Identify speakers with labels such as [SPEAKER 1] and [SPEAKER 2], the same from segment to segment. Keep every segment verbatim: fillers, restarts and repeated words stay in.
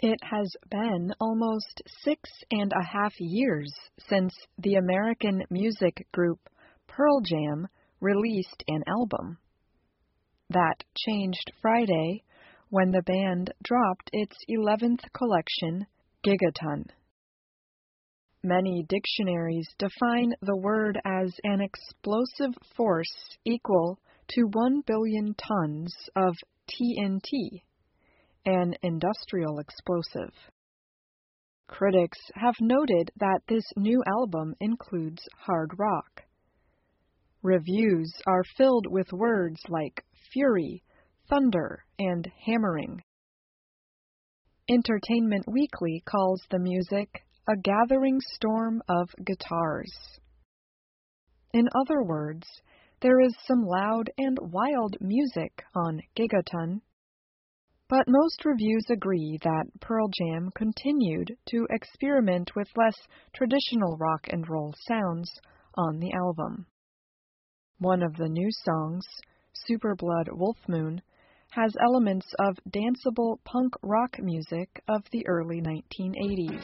[SPEAKER 1] It has been almost six and a half years since the American music group Pearl Jam released an album. That changed Friday when the band dropped its eleventh collection, Gigaton. Many dictionaries define the word as an explosive force equal to one billion tons of T N T, an industrial explosive. Critics have noted that this new album includes hard rock. Reviews are filled with words like fury, thunder, and hammering. Entertainment Weekly calls the music a gathering storm of guitars. In other words, there is some loud and wild music on Gigaton. But most reviews agree that Pearl Jam continued to experiment with less traditional rock and roll sounds on the album. One of the new songs, Superblood Wolfmoon, has elements of danceable punk rock music of the early nineteen eighties.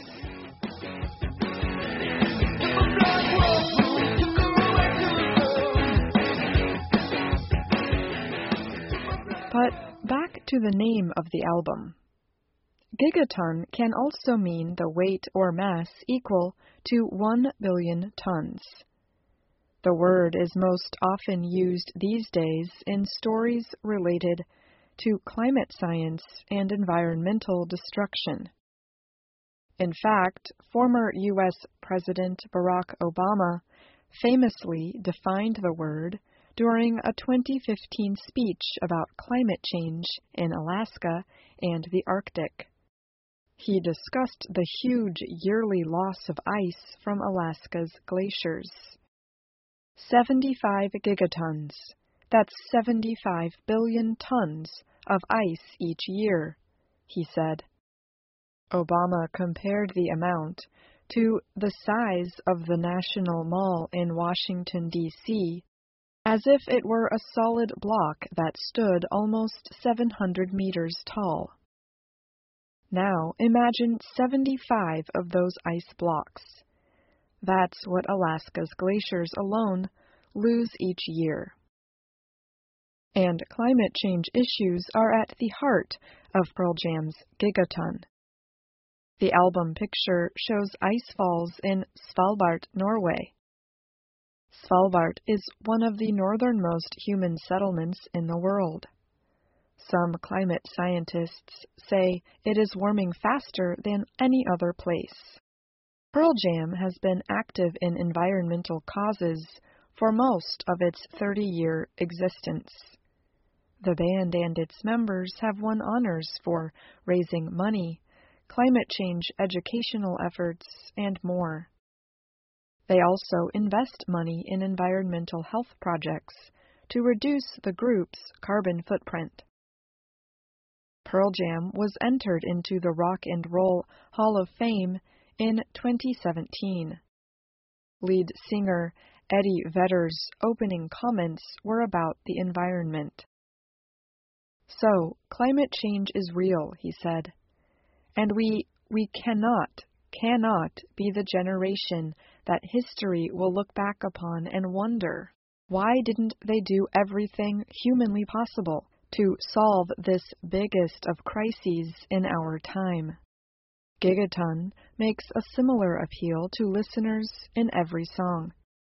[SPEAKER 1] But back to the name of the album. Gigaton can also mean the weight or mass equal to one billion tons. The word is most often used these days in stories related to climate science and environmental destruction. In fact, former U S President Barack Obama famously defined the word during a twenty fifteen speech about climate change in Alaska and the Arctic. He discussed the huge yearly loss of ice from Alaska's glaciers. seventy-five gigatons. That's seventy-five billion tons of ice each year, he said. Obama compared the amount to the size of the National Mall in Washington, D C, as if it were a solid block that stood almost seven hundred meters tall. Now imagine seventy-five of those ice blocks. That's what Alaska's glaciers alone lose each year. And climate change issues are at the heart of Pearl Jam's Gigaton. The album picture shows ice falls in Svalbard, Norway. Svalbard is one of the northernmost human settlements in the world. Some climate scientists say it is warming faster than any other place. Pearl Jam has been active in environmental causes for most of its thirty-year existence. The band and its members have won honors for raising money, climate change educational efforts, and more. They also invest money in environmental health projects to reduce the group's carbon footprint. Pearl Jam was entered into the Rock and Roll Hall of Fame in twenty seventeen. Lead singer Eddie Vedder's opening comments were about the environment. So, climate change is real, he said, and we, we cannot, cannot be the generation that history will look back upon and wonder, why didn't they do everything humanly possible to solve this biggest of crises in our time? Gigaton makes a similar appeal to listeners in every song.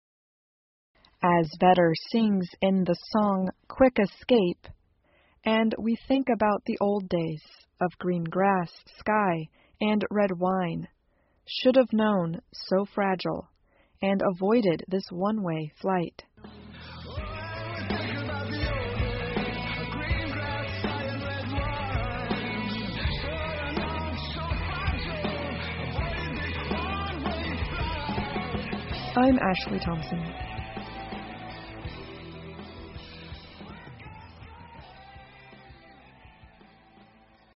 [SPEAKER 1] As Vedder sings in the song Quick Escape, and we think about the old days of green grass, sky, and red wine, should have known so fragile, and avoided this one-way flight. I'm Ashley Thompson.